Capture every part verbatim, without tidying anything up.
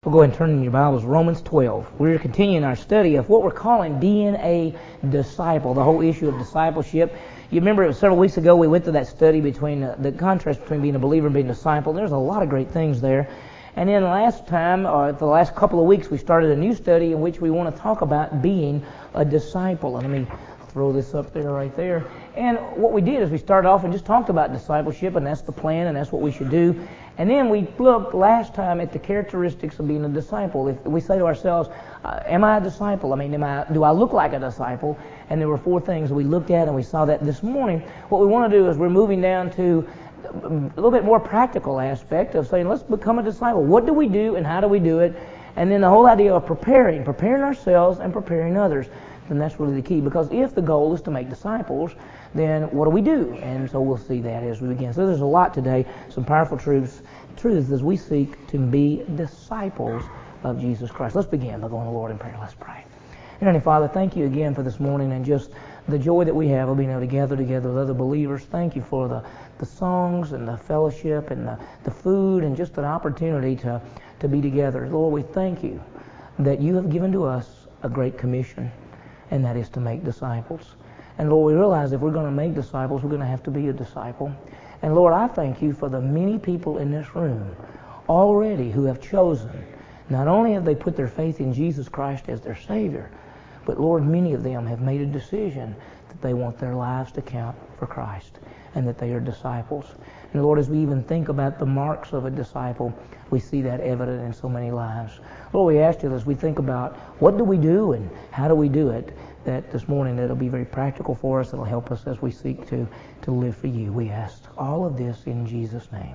We'll go ahead and turn in your Bibles to Romans twelve. We're continuing our study of what we're calling being a disciple, the whole issue of discipleship. You remember it was several weeks ago we went through that study between uh, the contrast between being a believer and being a disciple. There's a lot of great things there. And then last time, or for the last couple of weeks, we started a new study in which we want to talk about being a disciple. And let me throw this up there right there. And what we did is we started off and just talked about discipleship, and that's the plan, and that's what we should do. And then we looked last time at the characteristics of being a disciple. If we say to ourselves, uh, am I a disciple? I mean, am I, do I look like a disciple? And there were four things we looked at, and we saw that this morning. What we want to do is we're moving down to a little bit more practical aspect of saying, let's become a disciple. What do we do and how do we do it? And then the whole idea of preparing, preparing ourselves and preparing others. And that's really the key, because if the goal is to make disciples, then what do we do? And so we'll see that as we begin. So there's a lot today, some powerful truths, truths as we seek to be disciples of Jesus Christ. Let's begin by going to the Lord in prayer. Let's pray. And Heavenly Father, thank you again for this morning and just the joy that we have of being able to gather together with other believers. Thank you for the, the songs and the fellowship and the, the food and just an opportunity to, to be together. Lord, we thank you that you have given to us a great commission, and that is to make disciples. And Lord, we realize if we're going to make disciples, we're going to have to be a disciple. And Lord, I thank you for the many people in this room already who have chosen. Not only have they put their faith in Jesus Christ as their Savior, but Lord, many of them have made a decision that they want their lives to count for Christ and that they are disciples. And Lord, as we even think about the marks of a disciple, we see that evident in so many lives. Lord, we ask you as we think about what do we do and how do we do it, that this morning it'll be very practical for us. It'll help us as we seek to, to live for you. We ask all of this in Jesus' name.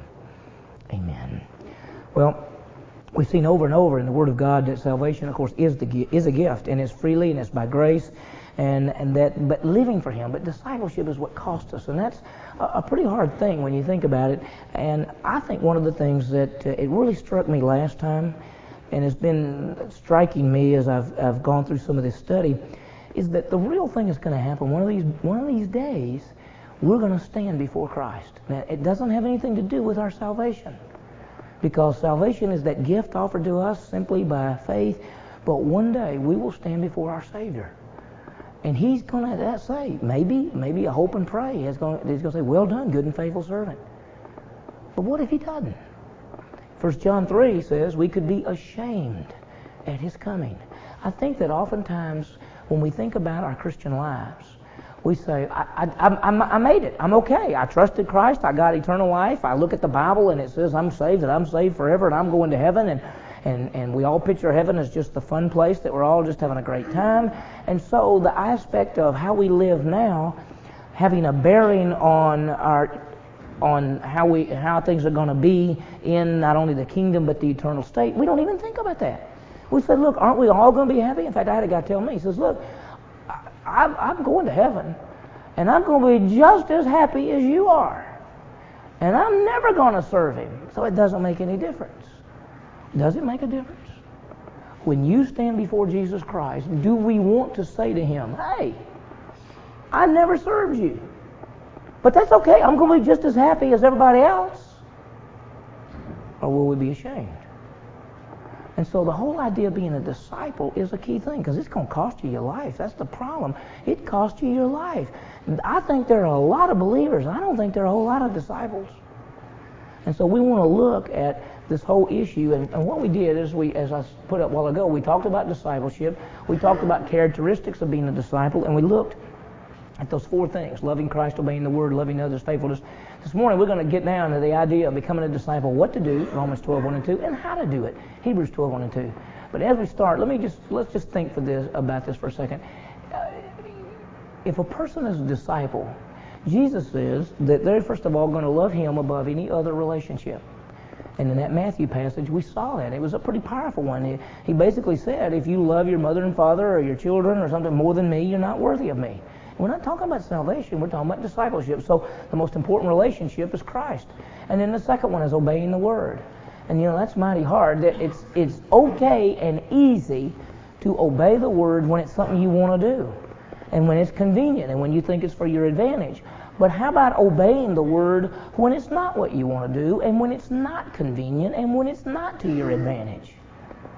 Amen. Well, we've seen over and over in the Word of God that salvation, of course, is the is a gift, and it's freely and it's by grace, and and that but living for Him. But discipleship is what costs us, and that's a, a pretty hard thing when you think about it. And I think one of the things that uh, it really struck me last time, and has been striking me as I've I've gone through some of this study, is that the real thing is going to happen one of these one of these days. We're going to stand before Christ. Now, it doesn't have anything to do with our salvation, because salvation is that gift offered to us simply by faith. But one day we will stand before our Savior, and He's going to say, maybe, maybe a hope and pray. He's going, he's going to say, "Well done, good and faithful servant." But what if He doesn't? First John three says we could be ashamed at His coming. I think that oftentimes when we think about our Christian lives, we say, I, I, I, I made it. I'm okay. I trusted Christ. I got eternal life. I look at the Bible and it says I'm saved, and I'm saved forever, and I'm going to heaven. And, and, and we all picture heaven as just the fun place that we're all just having a great time. And so the aspect of how we live now, having a bearing on our on how we how things are going to be in not only the kingdom but the eternal state, we don't even think about that. We said, look, aren't we all going to be happy? In fact, I had a guy tell me, he says, look, I'm, I'm going to heaven, and I'm going to be just as happy as you are, and I'm never going to serve Him. So it doesn't make any difference. Does it make a difference? When you stand before Jesus Christ, do we want to say to Him, hey, I never served you, but that's okay. I'm going to be just as happy as everybody else. Or will we be ashamed? And so the whole idea of being a disciple is a key thing, because it's going to cost you your life. That's the problem. It costs you your life. I think there are a lot of believers. I don't think there are a whole lot of disciples. And so we want to look at this whole issue. And, and what we did is, we, as I put up a while ago, we talked about discipleship. We talked about characteristics of being a disciple. And we looked at those four things: loving Christ, obeying the Word, loving others, faithfulness. This morning we're going to get down to the idea of becoming a disciple, what to do, Romans twelve, one and two, and how to do it, Hebrews twelve, one and two. But as we start, let me just let's just think for this about this for a second. Uh, if a person is a disciple, Jesus says that they're first of all going to love Him above any other relationship. And in that Matthew passage, we saw that. It was a pretty powerful one. He, he basically said, if you love your mother and father or your children or something more than me, you're not worthy of me. We're not talking about salvation. We're talking about discipleship. So the most important relationship is Christ. And then the second one is obeying the Word. And, you know, that's mighty hard. It's, it's okay and easy to obey the Word when it's something you want to do, and when it's convenient, and when you think it's for your advantage. But how about obeying the Word when it's not what you want to do, and when it's not convenient, and when it's not to your advantage?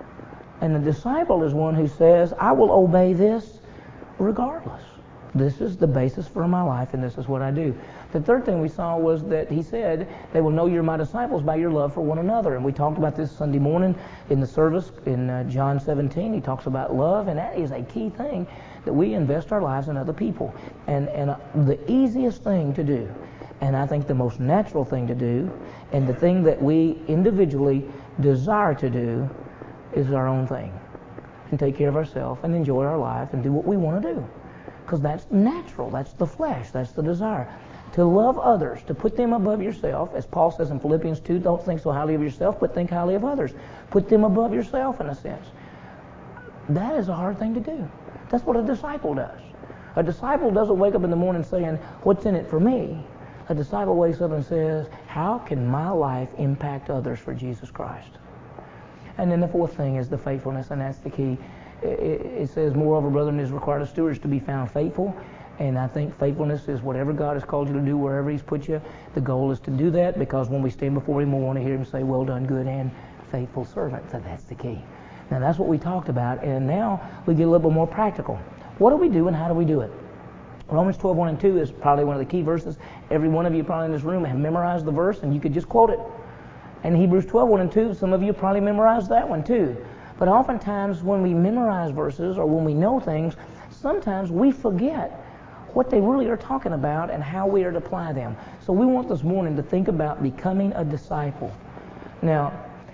And the disciple is one who says, I will obey this regardless. This is the basis for my life, and this is what I do. The third thing we saw was that he said, they will know you're my disciples by your love for one another. And we talked about this Sunday morning in the service in uh, John seventeen. He talks about love, and that is a key thing, that we invest our lives in other people. And, and uh, the easiest thing to do, and I think the most natural thing to do, and the thing that we individually desire to do, is our own thing. And take care of ourselves and enjoy our life and do what we want to do. Because that's natural. That's the flesh. That's the desire. To love others, to put them above yourself, as Paul says in Philippians two, don't think so highly of yourself, but think highly of others. Put them above yourself, in a sense. That is a hard thing to do. That's what a disciple does. A disciple doesn't wake up in the morning saying, what's in it for me? A disciple wakes up and says, how can my life impact others for Jesus Christ? And then the fourth thing is the faithfulness, and that's the key. It says, moreover, brethren, it is required of stewards to be found faithful. And I think faithfulness is whatever God has called you to do, wherever He's put you. The goal is to do that, because when we stand before Him, we want to hear Him say, well done, good and faithful servant. So that's the key. Now, that's what we talked about. And now we get a little bit more practical. What do we do, and how do we do it? Romans twelve, one and two is probably one of the key verses. Every one of you probably in this room have memorized the verse, and you could just quote it. And Hebrews twelve, one and two, some of you probably memorized that one too. But oftentimes when we memorize verses or when we know things, sometimes we forget what they really are talking about and how we are to apply them. So we want this morning to think about becoming a disciple. Now,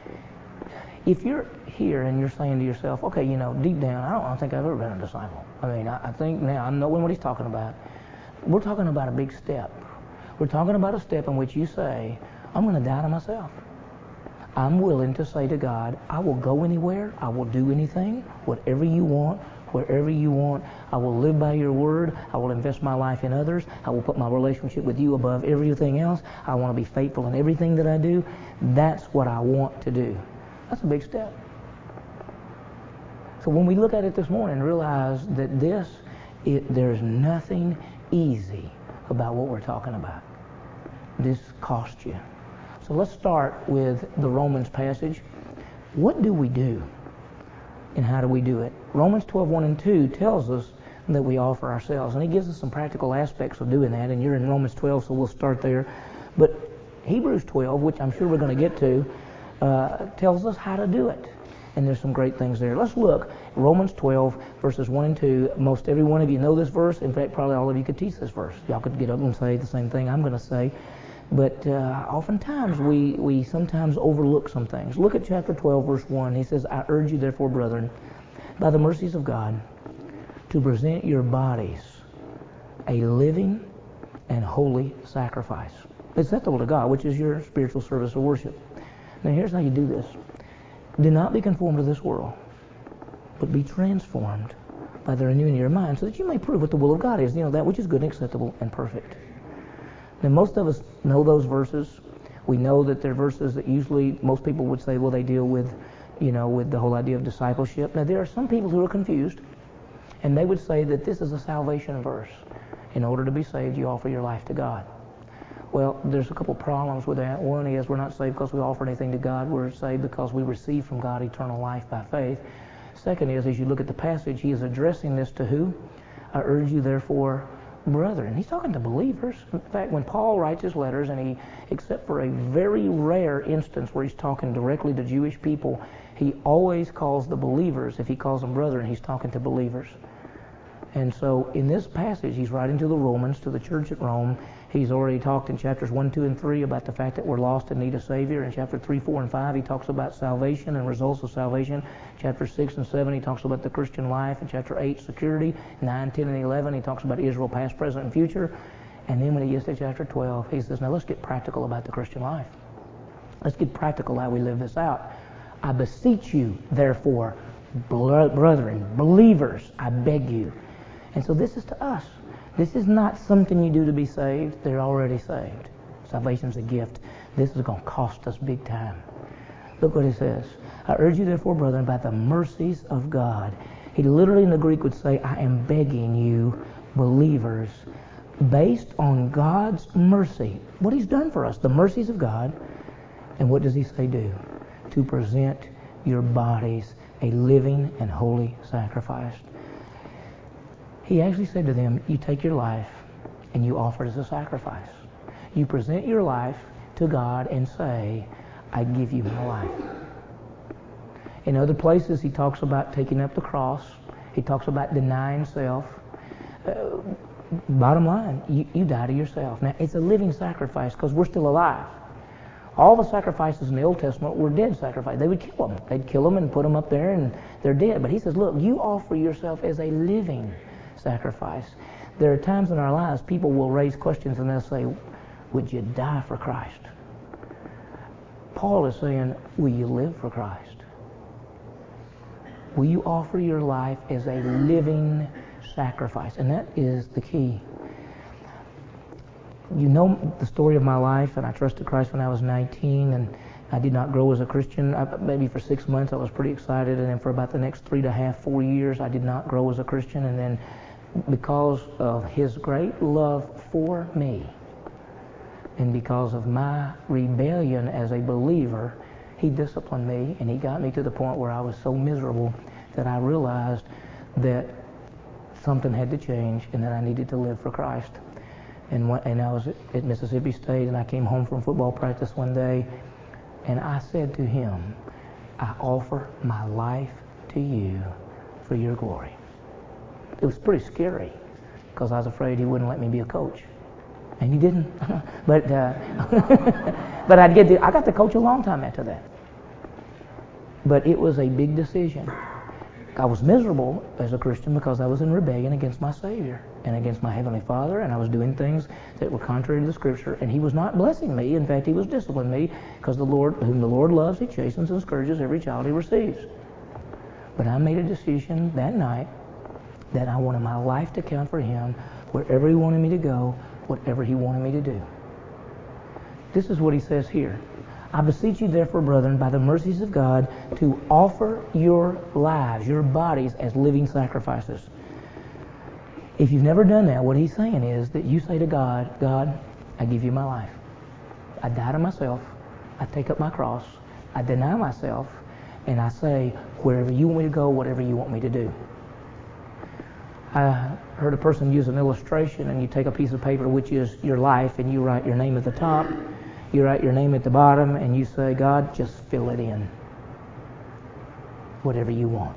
if you're here and you're saying to yourself, okay, you know, deep down, I don't, I don't think I've ever been a disciple. I mean, I, I think now I'm knowing what he's talking about. We're talking about a big step. We're talking about a step in which you say, I'm going to die to myself. I'm willing to say to God, I will go anywhere, I will do anything, whatever you want, wherever you want. I will live by your word. I will invest my life in others. I will put my relationship with you above everything else. I want to be faithful in everything that I do. That's what I want to do. That's a big step. So when we look at it this morning, realize that this, it, there's nothing easy about what we're talking about. This costs you. So let's start with the Romans passage. What do we do? And how do we do it? Romans twelve, one and two tells us that we offer ourselves. And he gives us some practical aspects of doing that. And you're in Romans twelve, so we'll start there. But Hebrews twelve, which I'm sure we're going to get to, uh, tells us how to do it. And there's some great things there. Let's look. Romans twelve, verses one and two. Most every one of you know this verse. In fact, probably all of you could teach this verse. Y'all could get up and say the same thing I'm going to say. But uh, oftentimes we, we sometimes overlook some things. Look at chapter twelve, verse one. He says, I urge you therefore, brethren, by the mercies of God, to present your bodies a living and holy sacrifice, acceptable to God, which is your spiritual service of worship. Now here's how you do this. Do not be conformed to this world, but be transformed by the renewing of your mind, so that you may prove what the will of God is, you know, that which is good and acceptable and perfect. Now, most of us know those verses. We know that they're verses that usually most people would say, well, they deal with, you know, with the whole idea of discipleship. Now, there are some people who are confused, and they would say that this is a salvation verse. In order to be saved, you offer your life to God. Well, there's a couple problems with that. One is we're not saved because we offer anything to God. We're saved because we receive from God eternal life by faith. Second is, as you look at the passage, he is addressing this to who? I urge you, therefore, brethren. He's talking to believers. In fact, when Paul writes his letters, and he, except for a very rare instance where he's talking directly to Jewish people, he always calls the believers, if he calls them brethren, he's talking to believers. And so in this passage, he's writing to the Romans, to the church at Rome. He's already talked in chapters one, two, and three about the fact that we're lost and need a Savior. In chapter three, four, and five, he talks about salvation and results of salvation. Chapter six and seven, he talks about the Christian life. In chapter eight, security. nine, ten, and eleven, he talks about Israel past, present, and future. And then when he gets to chapter twelve, he says, now let's get practical about the Christian life. Let's get practical how we live this out. I beseech you, therefore, brethren, believers, I beg you. And so this is to us. This is not something you do to be saved. They're already saved. Salvation's a gift. This is going to cost us big time. Look what he says. I urge you therefore, brethren, by the mercies of God. He literally in the Greek would say, I am begging you, believers, based on God's mercy. What he's done for us, the mercies of God. And what does he say do? To present your bodies a living and holy sacrifice. He actually said to them, you take your life and you offer it as a sacrifice. You present your life to God and say, I give you my life. In other places, he talks about taking up the cross. He talks about denying self. Uh, bottom line, you, you die to yourself. Now, it's a living sacrifice because we're still alive. All the sacrifices in the Old Testament were dead sacrifices. They would kill them. They'd kill them and put them up there and they're dead. But he says, look, you offer yourself as a living sacrifice. There are times in our lives people will raise questions and they'll say, would you die for Christ? Paul is saying, will you live for Christ? Will you offer your life as a living sacrifice? And that is the key. You know the story of my life, and I trusted Christ when I was nineteen, and I did not grow as a Christian. I, maybe for six months I was pretty excited, and then for about the next three and a half, four years I did not grow as a Christian. And then because of His great love for me, and because of my rebellion as a believer, He disciplined me, and He got me to the point where I was so miserable that I realized that something had to change and that I needed to live for Christ. And, when, and I was at Mississippi State, and I came home from football practice one day, and I said to Him, I offer my life to you for your glory. It was pretty scary because I was afraid He wouldn't let me be a coach. And He didn't. but uh, but I'd get to, I got to coach a long time after that. But it was a big decision. I was miserable as a Christian because I was in rebellion against my Savior and against my Heavenly Father, and I was doing things that were contrary to the Scripture, and He was not blessing me. In fact, He was disciplining me because the Lord, whom the Lord loves, He chastens and scourges every child He receives. But I made a decision that night that I wanted my life to count for Him wherever He wanted me to go, whatever He wanted me to do. This is what He says here. I beseech you therefore, brethren, by the mercies of God, to offer your lives, your bodies, as living sacrifices. If you've never done that, what He's saying is that you say to God, God, I give you my life. I die to myself. I take up my cross. I deny myself. And I say, wherever you want me to go, whatever you want me to do. I heard a person use an illustration, and you take a piece of paper, which is your life, and you write your name at the top. You write your name at the bottom, and you say, God, just fill it in. Whatever you want.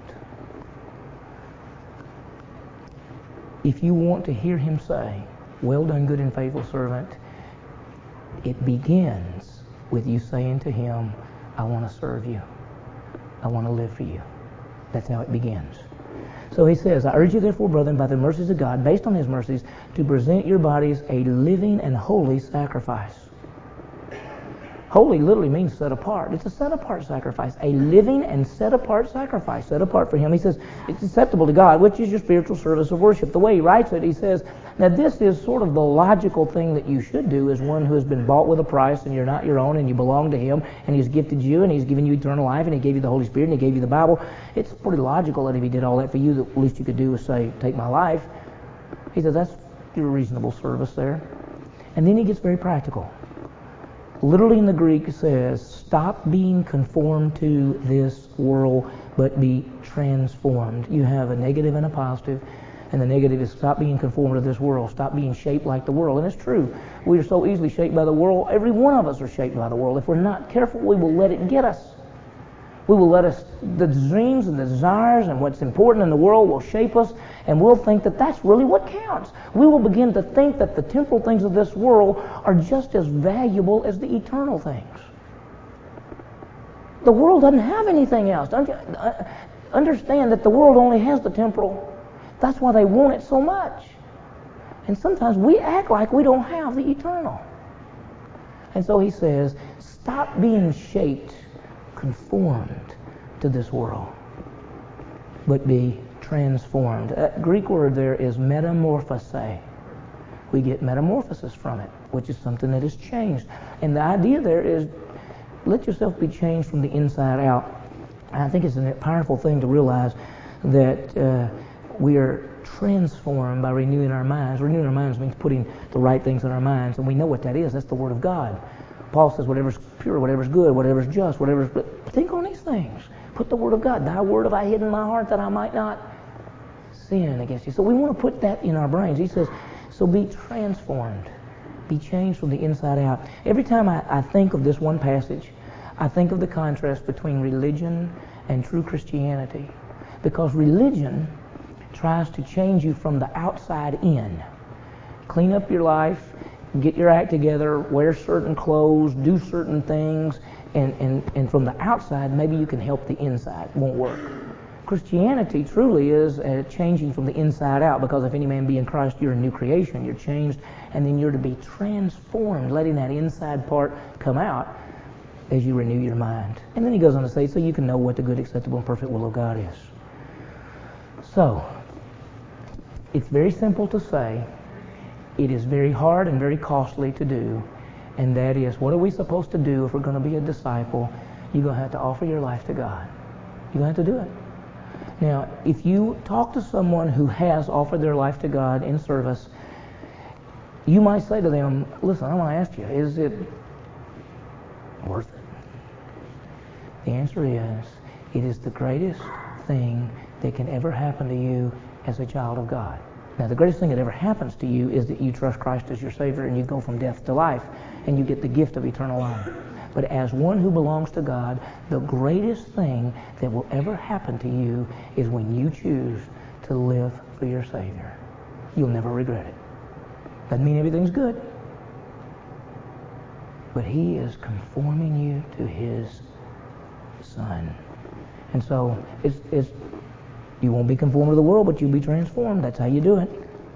If you want to hear Him say, well done, good and faithful servant, it begins with you saying to Him, I want to serve you. I want to live for you. That's how it begins. So He says, I urge you therefore, brethren, by the mercies of God, based on His mercies, to present your bodies a living and holy sacrifice. Holy literally means set apart. It's a set apart sacrifice. A living and set apart sacrifice. Set apart for Him. He says it's acceptable to God, which is your spiritual service of worship. The way he writes it, he says, now this is sort of the logical thing that you should do as one who has been bought with a price and you're not your own and you belong to Him and He's gifted you and He's given you eternal life and He gave you the Holy Spirit and He gave you the Bible. It's pretty logical that if He did all that for you, the least you could do is say, take my life. He says that's your reasonable service there. And then he gets very practical. Literally in the Greek it says, stop being conformed to this world, but be transformed. You have a negative and a positive, and the negative is stop being conformed to this world. Stop being shaped like the world. And it's true. We are so easily shaped by the world. Every one of us are shaped by the world. If we're not careful, we will let it get us. We will let us, the dreams and the desires and what's important in the world will shape us, and we'll think that that's really what counts. We will begin to think that the temporal things of this world are just as valuable as the eternal things. The world doesn't have anything else. Don't you understand that the world only has the temporal? That's why they want it so much. And sometimes we act like we don't have the eternal. And so he says, stop being shaped, conformed to this world, but be transformed. That Greek word there is metamorphose. We get metamorphosis from it, which is something that is changed. And the idea there is let yourself be changed from the inside out. And I think it's a powerful thing to realize that uh, we are transformed by renewing our minds. Renewing our minds means putting the right things in our minds, and we know what that is. That's the Word of God. Paul says whatever's pure, whatever's good, whatever's just, whatever's... But think on these things. Put the Word of God. Thy Word have I hidden in my heart that I might not sin against you. So we want to put that in our brains. He says, so be transformed. Be changed from the inside out. Every time I, I think of this one passage, I think of the contrast between religion and true Christianity. Because religion tries to change you from the outside in. Clean up your life, get your act together, wear certain clothes, do certain things, and, and, and from the outside, maybe you can help the inside. It won't work. Christianity truly is uh, changing from the inside out, because if any man be in Christ, you're a new creation. You're changed, and then you're to be transformed, letting that inside part come out as you renew your mind. And then he goes on to say, so you can know what the good, acceptable, and perfect will of God is. So, it's very simple to say. It is very hard and very costly to do, and that is, what are we supposed to do if we're going to be a disciple? You're going to have to offer your life to God. You're going to have to do it. Now, if you talk to someone who has offered their life to God in service, you might say to them, listen, I want to ask you, is it worth it? The answer is, it is the greatest thing that can ever happen to you as a child of God. Now, the greatest thing that ever happens to you is that you trust Christ as your Savior and you go from death to life and you get the gift of eternal life. But as one who belongs to God, the greatest thing that will ever happen to you is when you choose to live for your Savior. You'll never regret it. Doesn't mean everything's good, but He is conforming you to His Son. And so it's, it's you won't be conformed to the world, but you'll be transformed. That's how you do it.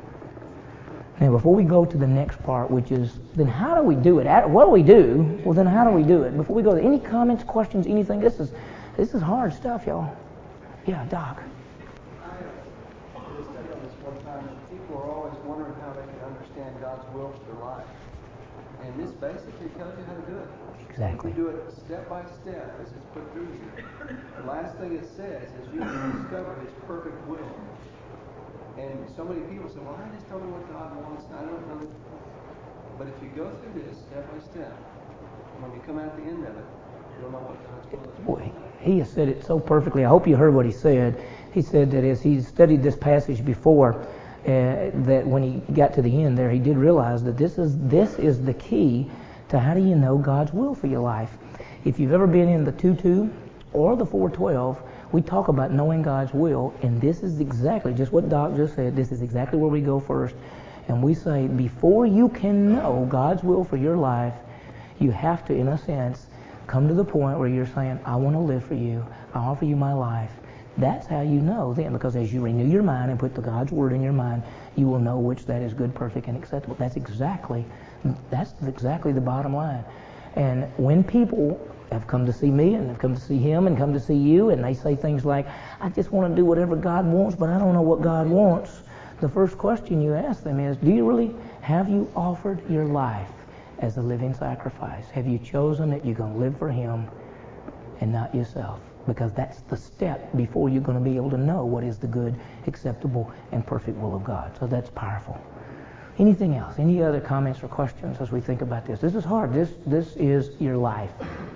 Now, before we go to the next part, which is, then how do we do it? What do we do? Well, then how do we do it? Before we go to any comments, questions, anything, this is this is hard stuff, y'all. Yeah, Doc. I just studied on this one time. People are always wondering how they can understand God's will for their life. And this basically tells you how to do it. Exactly. You do it step by step as it's put through here. The last thing it says is you can discover His perfect will. And so many people say, well, I just don't know what God wants. I don't know. But if you go through this step by step, when you come out the end of it, you'll know what God's will is. Boy, he has said it so perfectly. I hope you heard what he said. He said that as he studied this passage before, uh, that when he got to the end there, he did realize that this is this is the key to how do you know God's will for your life. If you've ever been in the two two or the four twelve, we talk about knowing God's will, and this is exactly just what Doc just said. This is exactly where we go first. And we say, before you can know God's will for your life, you have to, in a sense, come to the point where you're saying, I want to live for you. I offer you my life. That's how you know then, because as you renew your mind and put the God's Word in your mind, you will know which that is good, perfect, and acceptable. That's exactly, that's exactly the bottom line. And when people have come to see me and have come to see him and come to see you, and they say things like, I just want to do whatever God wants, but I don't know what God wants. The first question you ask them is, do you really, have you offered your life as a living sacrifice? Have you chosen that you're going to live for Him and not yourself? Because that's the step before you're going to be able to know what is the good, acceptable, and perfect will of God. So that's powerful. Anything else? Any other comments or questions as we think about this? This is hard. This this is your life.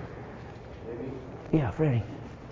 Yeah, Freddie.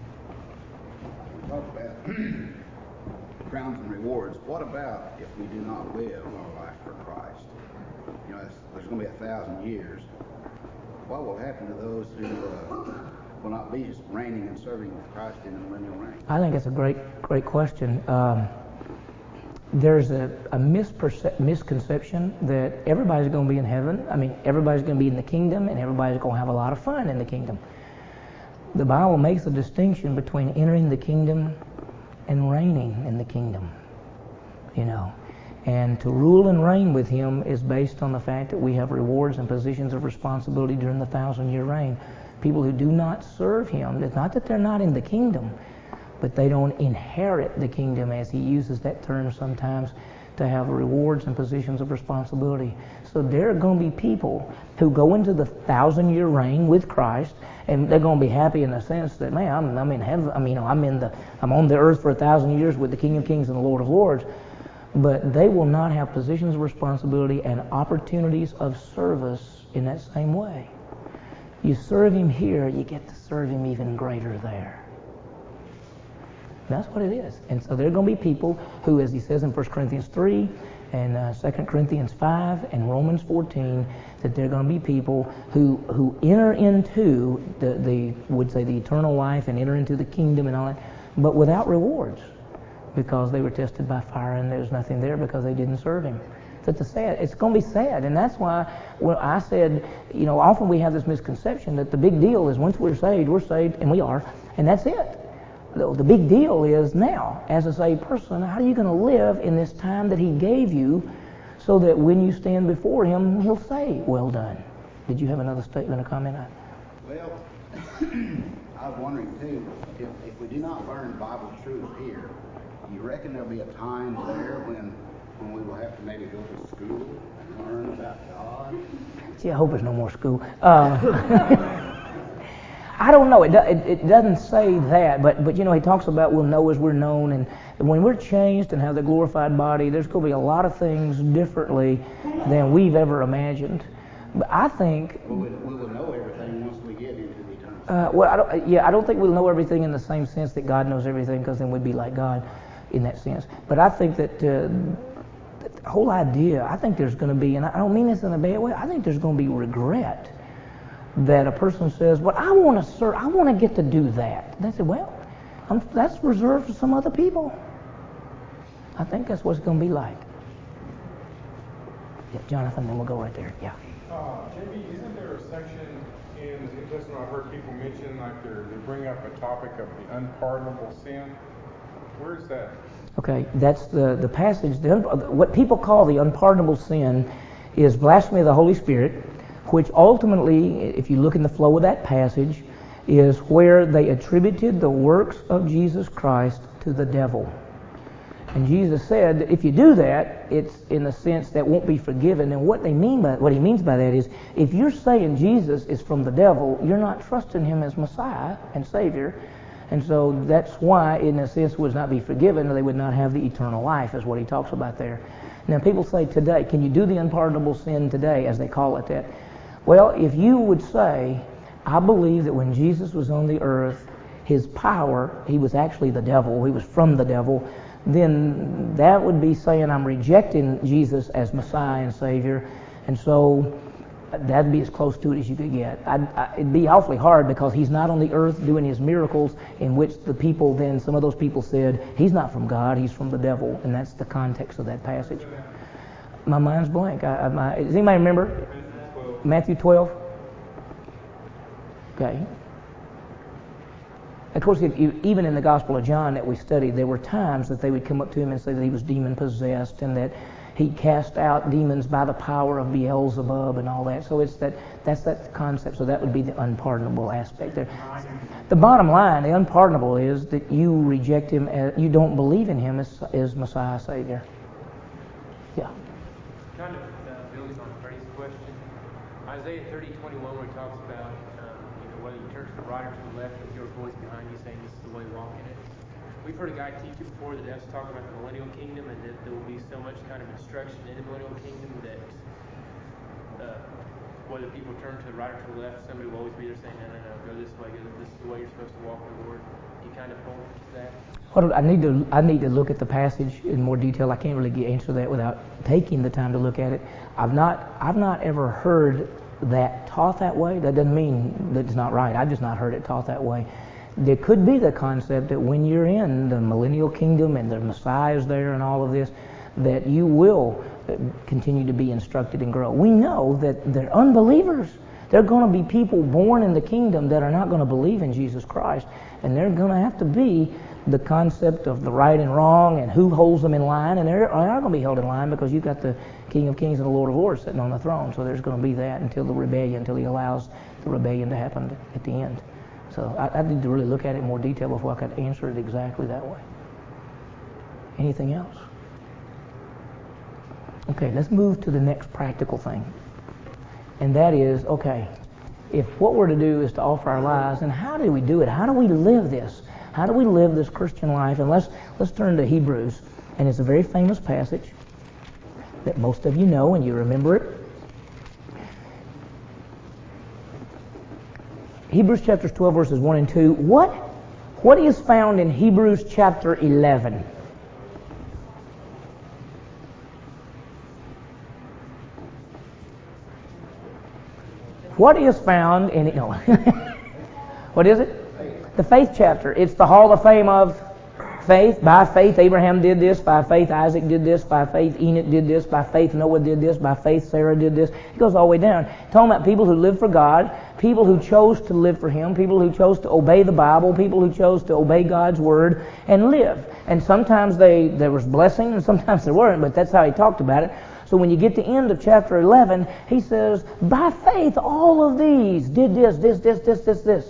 Talk about crowns and rewards. What about if we do not live our life for Christ? You know, there's going to be a thousand years. What will happen to those who uh, will not be reigning and serving with Christ in the millennial reign? I think it's a great, great question. Um, there's a, a misperce- misconception that everybody's going to be in heaven. I mean, everybody's going to be in the kingdom, and everybody's going to have a lot of fun in the kingdom. The Bible makes a distinction between entering the kingdom and reigning in the kingdom. You know, and to rule and reign with Him is based on the fact that we have rewards and positions of responsibility during the thousand-year reign. People who do not serve Him, it's not that they're not in the kingdom, but they don't inherit the kingdom, as he uses that term sometimes, to have rewards and positions of responsibility. So there are going to be people who go into the thousand-year reign with Christ, and they're going to be happy in the sense that, man, I'm, I'm in heaven. I mean, you know, I'm in the, I'm on the earth for a thousand years with the King of Kings and the Lord of Lords. But they will not have positions of responsibility and opportunities of service in that same way. You serve Him here, you get to serve Him even greater there. That's what it is. And so there are going to be people who, as he says in First Corinthians three and uh, Second Corinthians five and Romans fourteen, that there are going to be people who who enter into the, the would say the eternal life and enter into the kingdom and all that, but without rewards, because they were tested by fire and there's nothing there because they didn't serve him. So it's, a sad, it's going to be sad, and that's why when I said, you know, often we have this misconception that the big deal is once we're saved, we're saved, and we are, and that's it. The, the big deal is now, as a saved person, how are you going to live in this time that he gave you so that when you stand before him, he'll say, well done. Did you have another statement or comment? Well, I was wondering too, if, if we do not learn Bible truth here, do you reckon there'll be a time there when when we will have to maybe go to school and learn about God? Gee, I hope there's no more school. Uh, I don't know. It, do, it, it doesn't say that, but but you know, he talks about we'll know as we're known, and when we're changed and have the glorified body, there's going to be a lot of things differently than we've ever imagined. But I think we will we will know everything once we get into the eternal state. Uh, well, I don't, yeah, I don't think we'll know everything in the same sense that God knows everything, because then we'd be like God in that sense. But I think that uh, the whole idea, I think there's going to be, and I don't mean this in a bad way, I think there's going to be regret that a person says, well, I want to serve, I want to get to do that. And they say, well, I'm, that's reserved for some other people. I think that's what it's going to be like. Yeah, Jonathan, then we'll go right there. Yeah. Uh, J B, isn't there a section in the New Testament I've heard people mention, like they they bring up a topic of the unpardonable sin? Where is that? Okay, that's the, the passage. The, what people call the unpardonable sin is blasphemy of the Holy Spirit, which ultimately, if you look in the flow of that passage, is where they attributed the works of Jesus Christ to the devil. And Jesus said that if you do that, it's in a sense that won't be forgiven. And what they mean by what he means by that is, if you're saying Jesus is from the devil, you're not trusting him as Messiah and Savior. And so that's why, in a sense, would not be forgiven. They would not have the eternal life, is what he talks about there. Now, people say today, can you do the unpardonable sin today, as they call it that? Well, if you would say, I believe that when Jesus was on the earth, his power, he was actually the devil, he was from the devil, then that would be saying I'm rejecting Jesus as Messiah and Savior. And so that'd be as close to it as you could get. I'd, I, it'd be awfully hard, because he's not on the earth doing his miracles, in which the people then, some of those people said, he's not from God, he's from the devil. And that's the context of that passage. My mind's blank. I, I, my, does anybody remember? Matthew twelve? Okay. Of course, if you, even in the Gospel of John that we studied, there were times that they would come up to him and say that he was demon-possessed, and that he cast out demons by the power of Beelzebub and all that. So it's that that's that concept. So that would be the unpardonable aspect there. The bottom line, the unpardonable, is that you reject him, as, you don't believe in him as, as Messiah, Savior. Yeah. Kind of uh, building on Freddie's question, Isaiah thirty twenty-one, where it talks about um, you know, whether you turn to the right or to the left, with your voice behind you saying this is the way, walk in it. We've heard a guy teach it before that has talked about the millennial kingdom, and that there will be so much kind of instruction in the millennial kingdom that uh, whether people turn to the right or to the left, somebody will always be there saying, no, no, no, go this way, go this is the way you're supposed to walk with the Lord. Do you kind of hold to that? Well, I need to I need to look at the passage in more detail. I can't really get, answer that without taking the time to look at it. I've not I've not ever heard that taught that way. That doesn't mean that it's not right. I've just not heard it taught that way. There could be the concept that when you're in the millennial kingdom and the Messiah is there and all of this, that you will continue to be instructed and grow. We know that they're unbelievers. There are going to be people born in the kingdom that are not going to believe in Jesus Christ, and they're going to have to be the concept of the right and wrong and who holds them in line, and they're, they're going to be held in line because you've got the King of Kings and the Lord of Lords sitting on the throne. So there's going to be that until the rebellion, until he allows the rebellion to happen at the end. So I, I need to really look at it in more detail before I could answer it exactly that way. Anything else? Okay, let's move to the next practical thing. And that is, okay, if what we're to do is to offer our lives, then how do we do it? How do we live this? How do we live this Christian life? And let's let's turn to Hebrews. And it's a very famous passage that most of you know and you remember it. Hebrews chapter twelve, verses one and two. What What is found in Hebrews chapter eleven? What is found in... No. What is it? The faith chapter. It's the Hall of Fame of faith. By faith Abraham did this. By faith Isaac did this. By faith Enoch did this. By faith Noah did this. By faith Sarah did this. It goes all the way down. Talking about people who lived for God, people who chose to live for Him, people who chose to obey the Bible, people who chose to obey God's Word and live. And sometimes they there was blessing and sometimes there weren't, but that's how he talked about it. So when you get to the end of chapter eleven, he says, by faith all of these did this, this, this, this, this, this.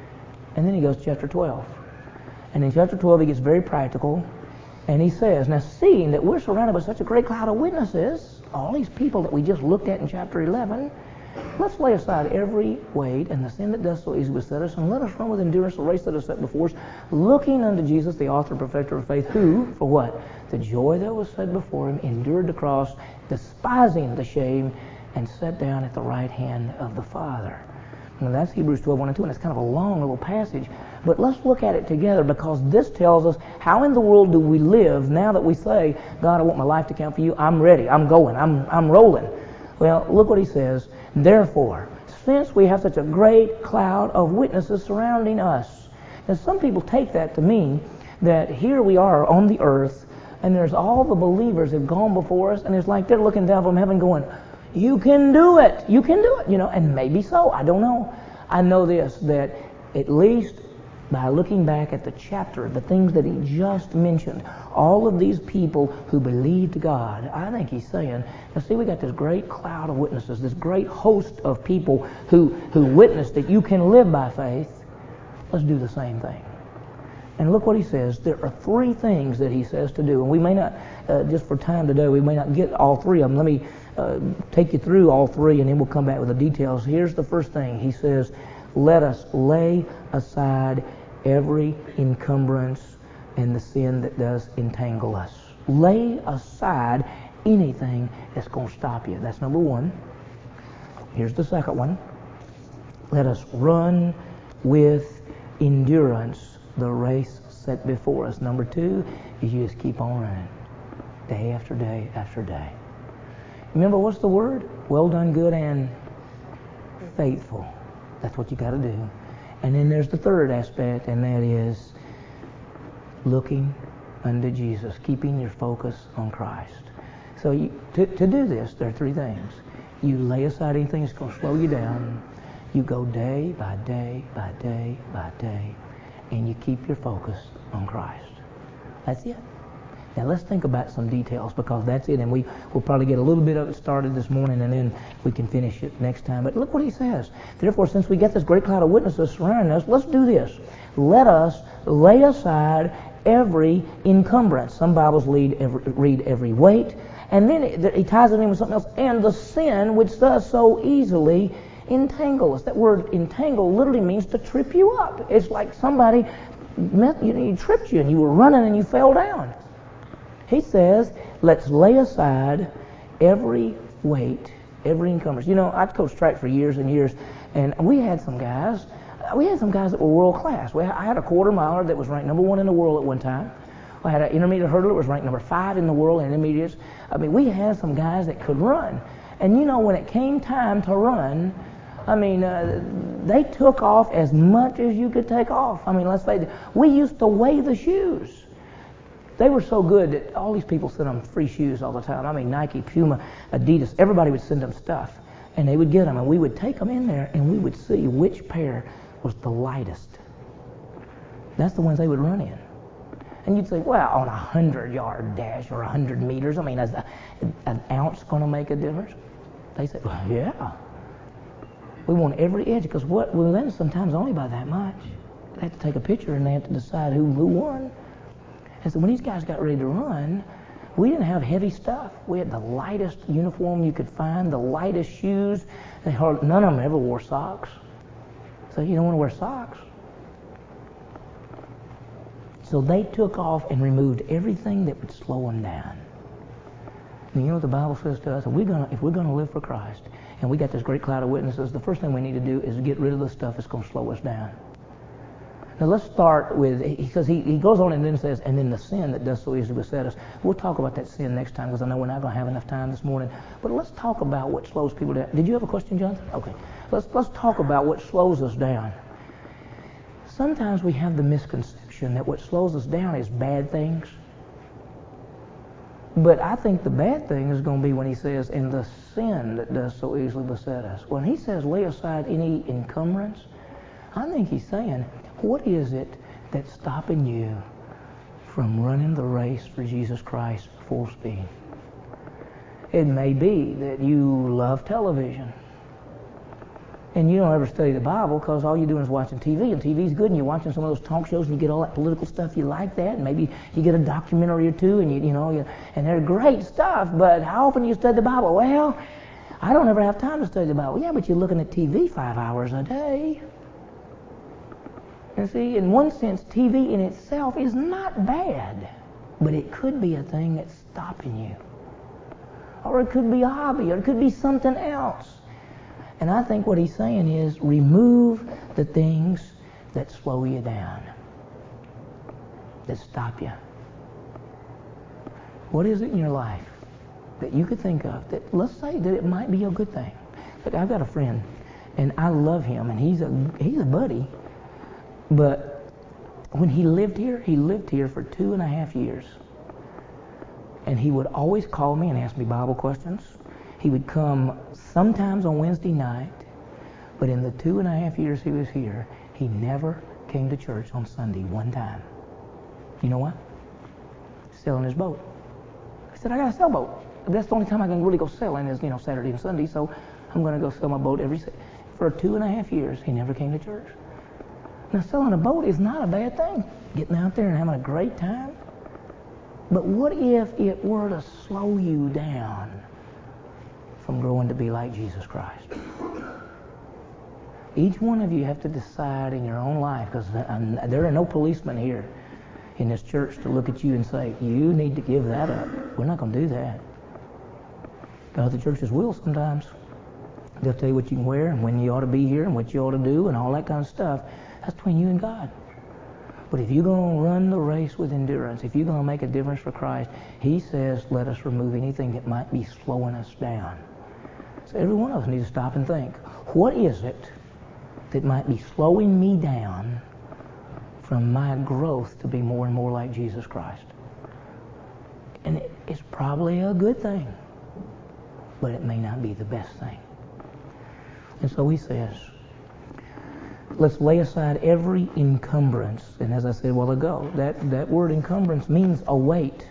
And then he goes to chapter twelve. And in chapter twelve he gets very practical. And he says, now seeing that we're surrounded by such a great cloud of witnesses, all these people that we just looked at in chapter eleven, let's lay aside every weight and the sin that does so easily beset us, and let us run with endurance the race that is set before us, looking unto Jesus, the author and perfecter of faith, who, for what? The joy that was set before him, endured the cross, despising the shame, and sat down at the right hand of the Father. And that's Hebrews twelve, one and two, and it's kind of a long little passage. But let's look at it together, because this tells us how in the world do we live now that we say, God, I want my life to count for you. I'm ready. I'm going. I'm, I'm rolling. Well, look what he says. Therefore, since we have such a great cloud of witnesses surrounding us. Now, some people take that to mean that here we are on the earth, and there's all the believers that have gone before us, and it's like they're looking down from heaven going, you can do it. You can do it. You know, and maybe so. I don't know. I know this, that at least by looking back at the chapter, the things that he just mentioned, all of these people who believed God, I think he's saying, now see, we got this great cloud of witnesses, this great host of people who, who witnessed that you can live by faith. Let's do the same thing. And look what he says. There are three things that he says to do. And we may not, uh, just for time today, we may not get all three of them. Let me uh, take you through all three, and then we'll come back with the details. Here's the first thing. He says, let us lay aside every encumbrance and the sin that does entangle us. Lay aside anything that's going to stop you. That's number one. Here's the second one. Let us run with endurance the race set before us. Number two is you just keep on running. Day after day after day. Remember, what's the word? Well done, good and faithful. That's what you got to do. And then there's the third aspect, and that is looking unto Jesus, keeping your focus on Christ. So you, to, to do this, there are three things. You lay aside anything that's going to slow you down. You go day by day by day by day, and you keep your focus on Christ. That's it. Now let's think about some details, because that's it, and we will probably get a little bit of it started this morning, and then we can finish it next time. But look what he says. Therefore, since we get this great cloud of witnesses surrounding us, let's do this. Let us lay aside every encumbrance. Some Bibles read every, read every weight, and then it, he ties it in with something else, and the sin which does so easily entangle us. That word entangle literally means to trip you up. It's like somebody met, you know, you tripped you, and you were running and you fell down. He says, let's lay aside every weight, every encumbrance. You know, I coached track for years and years, and we had some guys, we had some guys that were world class. We, I had a quarter miler that was ranked number one in the world at one time. I had an intermediate hurdler that was ranked number five in the world in intermediates. I mean, we had some guys that could run. And you know, when it came time to run, I mean, uh, they took off as much as you could take off. I mean, let's face it, we used to weigh the shoes. They were so good that all these people sent them free shoes all the time. I mean, Nike, Puma, Adidas, everybody would send them stuff. And they would get them, and we would take them in there, and we would see which pair was the lightest. That's the ones they would run in. And you'd say, well, on a hundred-yard dash or a hundred meters, I mean, is a, an ounce going to make a difference? They said, well, yeah. We want every edge, because what we win sometimes only by that much. They have to take a picture, and they have to decide who, who won. And so when these guys got ready to run, we didn't have heavy stuff. We had the lightest uniform you could find, the lightest shoes. They hardly, none of them ever wore socks. So you don't want to wear socks. So they took off and removed everything that would slow them down. And you know what the Bible says to us? If we're gonna, if we're going to live for Christ, and we got this great cloud of witnesses, the first thing we need to do is get rid of the stuff that's going to slow us down. Now let's start with, because he, he goes on and then says, and then the sin that does so easily beset us. We'll talk about that sin next time because I know we're not going to have enough time this morning. But let's talk about what slows people down. Did you have a question, Jonathan? Okay. Let's, let's talk about what slows us down. Sometimes we have the misconception that what slows us down is bad things. But I think the bad thing is going to be when he says, and the sin that does so easily beset us. When he says, lay aside any encumbrance, I think he's saying, what is it that's stopping you from running the race for Jesus Christ full speed? It may be that you love television and you don't ever study the Bible because all you're doing is watching T V, and T V's good, and you're watching some of those talk shows and you get all that political stuff, you like that, and maybe you get a documentary or two, and you you know, you, and they're great stuff, but how often do you study the Bible? Well, I don't ever have time to study the Bible. Yeah, but you're looking at T V five hours a day. And see, in one sense, T V in itself is not bad, but it could be a thing that's stopping you. Or it could be a hobby, or it could be something else. And I think what he's saying is remove the things that slow you down, that stop you. What is it in your life that you could think of that, let's say that it might be a good thing? Look, I've got a friend, and I love him, and he's a he's a buddy. But when he lived here, he lived here for two and a half years. And he would always call me and ask me Bible questions. He would come sometimes on Wednesday night, but in the two and a half years he was here, he never came to church on Sunday one time. You know why? Selling his boat. He said, I got to sell a boat. That's the only time I can really go sailing is, you know, Saturday and Sunday, so I'm going to go sell my boat every Saturday. For two and a half years, he never came to church. Now, selling a boat is not a bad thing. Getting out there and having a great time. But what if it were to slow you down from growing to be like Jesus Christ? Each one of you have to decide in your own life, because there are no policemen here in this church to look at you and say, you need to give that up. We're not going to do that. But other churches will sometimes. They'll tell you what you can wear and when you ought to be here and what you ought to do and all that kind of stuff. That's between you and God. But if you're going to run the race with endurance, if you're going to make a difference for Christ, he says, let us remove anything that might be slowing us down. So every one of us needs to stop and think, what is it that might be slowing me down from my growth to be more and more like Jesus Christ? And it, it's probably a good thing, but it may not be the best thing. And so he says, let's lay aside every encumbrance. And as I said a while ago, that, that word encumbrance means a weight.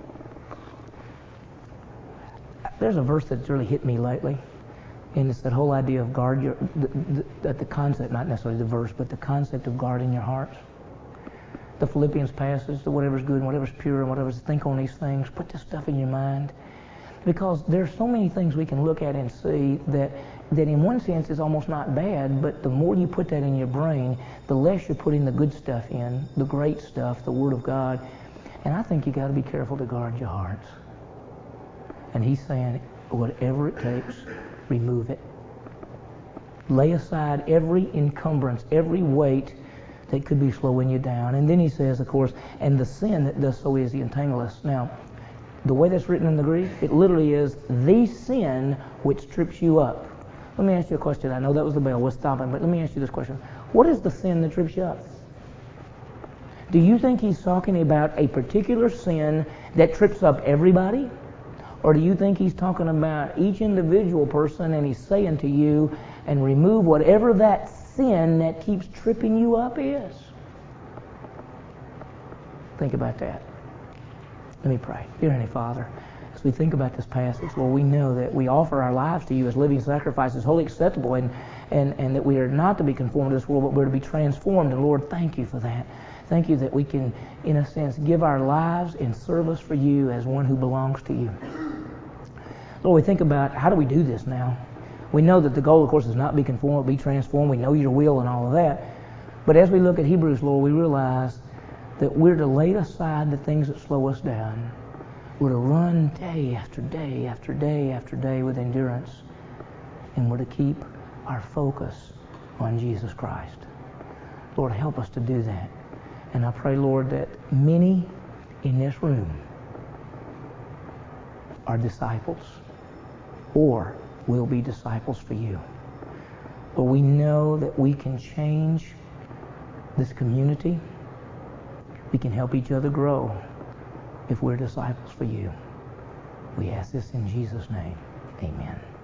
There's a verse that's really hit me lately, and it's that whole idea of guard your, the, the, the concept, not necessarily the verse, but the concept of guarding your hearts. The Philippians passage, the whatever's good and whatever's pure and whatever's, think on these things, put this stuff in your mind. Because there's so many things we can look at and see that, that in one sense is almost not bad, but the more you put that in your brain, the less you're putting the good stuff in, the great stuff, the Word of God. And I think you got to be careful to guard your hearts. And he's saying, whatever it takes, remove it. Lay aside every encumbrance, every weight that could be slowing you down. And then he says, of course, and the sin that does so easily entangle us. Now, the way that's written in the Greek, it literally is the sin which trips you up. Let me ask you a question. I know that was the bell. We're stopping, but let me ask you this question. What is the sin that trips you up? Do you think he's talking about a particular sin that trips up everybody? Or do you think he's talking about each individual person and he's saying to you, and remove whatever that sin that keeps tripping you up is? Think about that. Let me pray. Dear Heavenly Father, as we think about this passage, Lord, we know that we offer our lives to you as living sacrifices, wholly acceptable, and, and, and that we are not to be conformed to this world, but we're to be transformed. And Lord, thank you for that. Thank you that we can, in a sense, give our lives in service for you as one who belongs to you. Lord, we think about how do we do this now? We know that the goal, of course, is not be conformed, be transformed. We know your will and all of that. But as we look at Hebrews, Lord, we realize that we're to lay aside the things that slow us down. We're to run day after day after day after day with endurance. And we're to keep our focus on Jesus Christ. Lord, help us to do that. And I pray, Lord, that many in this room are disciples or will be disciples for you. But we know that we can change this community. We can help each other grow if we're disciples for you. We ask this in Jesus' name. Amen.